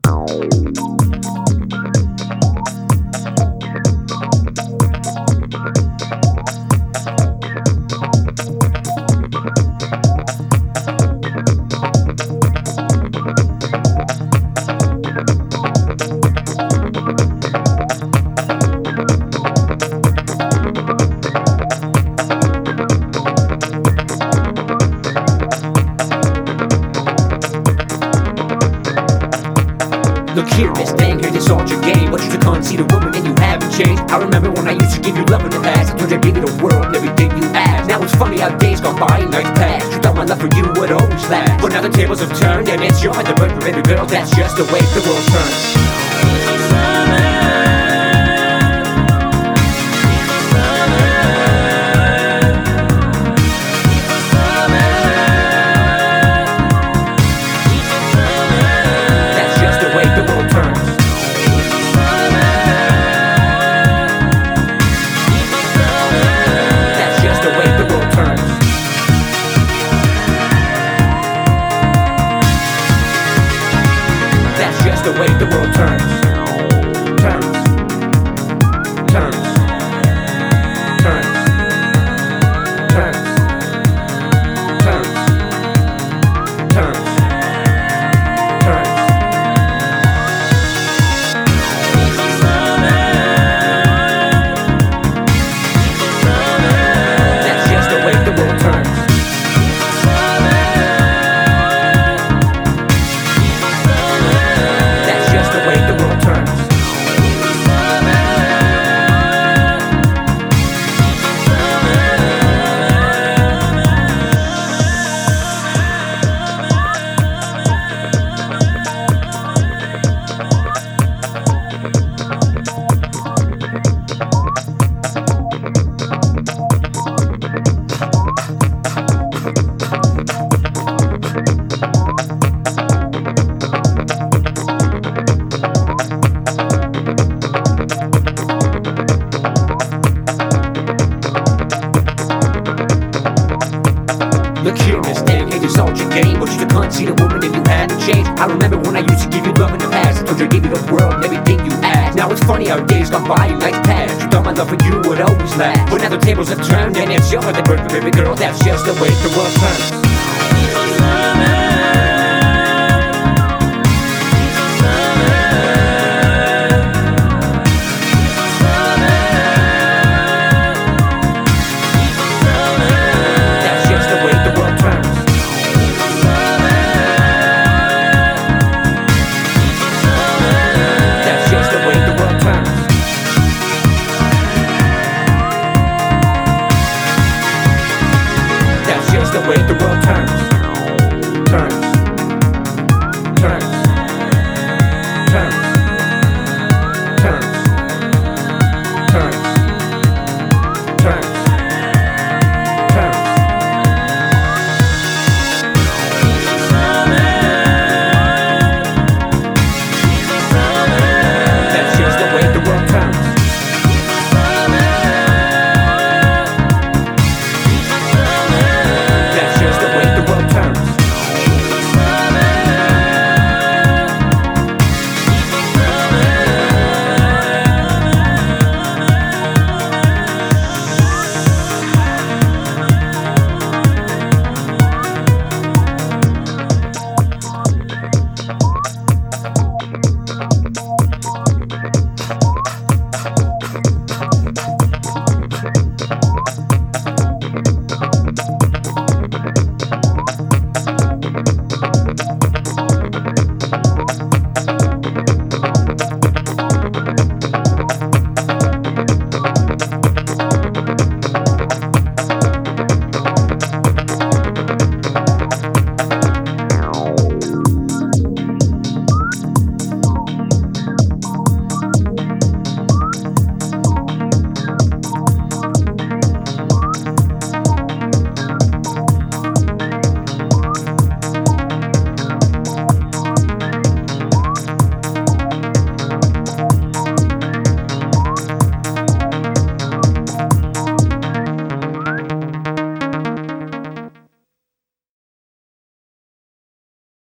Look here, Miss Thing, hear this soldier game. But you just can't see the woman and you haven't changed. I remember when I used to give you love in the past. I told you I'd give you the world and everything you asked. Now it's funny how days gone by and nights pass. You thought my love for you would always last, but now the tables have turned and it's you're the bird for baby girl. That's just the way the world turns. The way the world turns, turns, turns, turns, turns, turns, turns, turns. That's just the way the world turns. Look here, Miss Thing, hey, this all your game. But you just can't see the woman and you hadn't changed. I remember when I used to give you love in the past. I told you I'd give you the world and everything you asked. Now it's funny how days gone by and nights pass. You thought my love for you would always last, but now the tables have turned and it's you're the bird for baby girl. That's just the way the world turns.